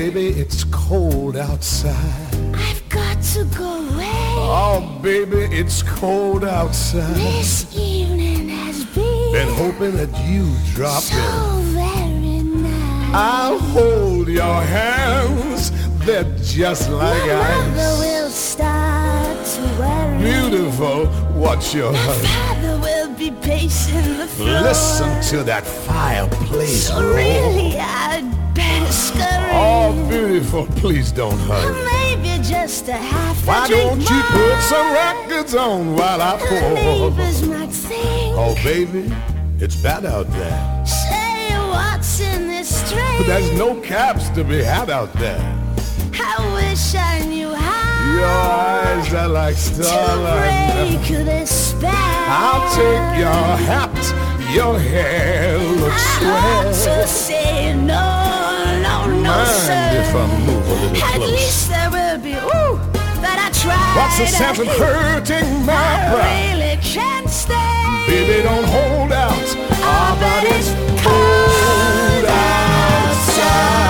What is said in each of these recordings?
baby, it's cold outside. I've got to go away. Oh, baby, it's cold outside. This evening has Been hoping that you drop so in. very nice. I'll hold your hands. They're just like My mother ice. will start to worry. Beautiful, what's your My hurry? father will be pacing the floor. Listen to that fireplace So roar. really, I'd better scurry. Oh, beautiful, please don't hurry. Maybe just a half a Why drink don't you more. put some records on while I The pour? neighbors might think. Oh, baby, it's bad out there. Say what's in this string. But there's no caps to be had out there. I wish I knew how Your eyes are like to starlight. break this spell. I'll take your hat, your hair looks I ought swell. to say no, no, no, sir. Mind if I move a little At close? least there will be, that I tried. What's the sense of hurting my I pride? really can't stay. Baby, don't hold out. Ah, but it's cold outside.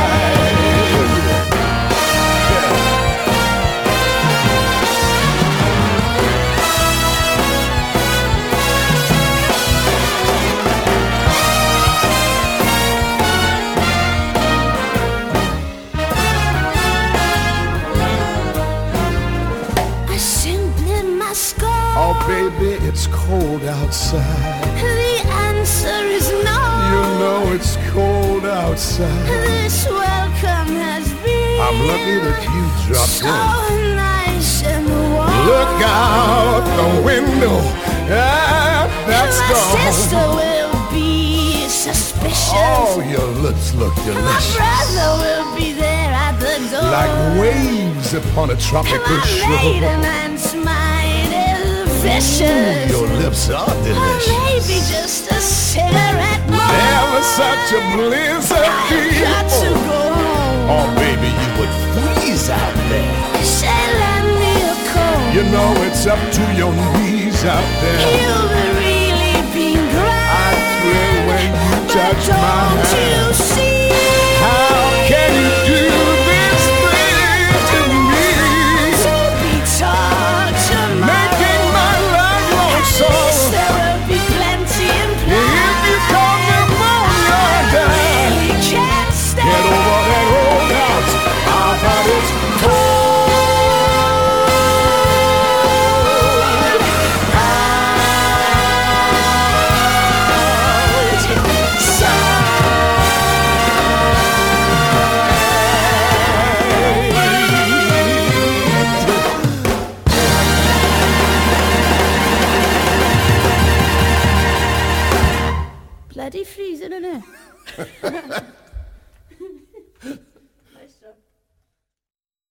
I simply must go. Oh, baby, it's cold outside. The answer is no. You know it's cold outside. This welcome has been I'm lucky that you dropped so in. nice and warm. Look out the window at that My sister storm. will be suspicious. Oh, your lips look My delicious. brother will be there at the door. Like waves upon a tropical My shore. maiden aunt's mind is vicious. Your lips are Or delicious. maybe just a cigarette more. Never such a bliss of I've got to people. go home. Oh, baby, you would freeze out there. Say, lend me a coat. You know it's up to your knees out there. You've really been great. I thrill when you touch But my don't you hand. see? How can you do this thing to me? To be taught tomorrow. Making my life long At so. least there will be plenty in play. If you call pneumonia down, Really can't stay. get over that old house. Our body's cold. Bloody freezing, innit?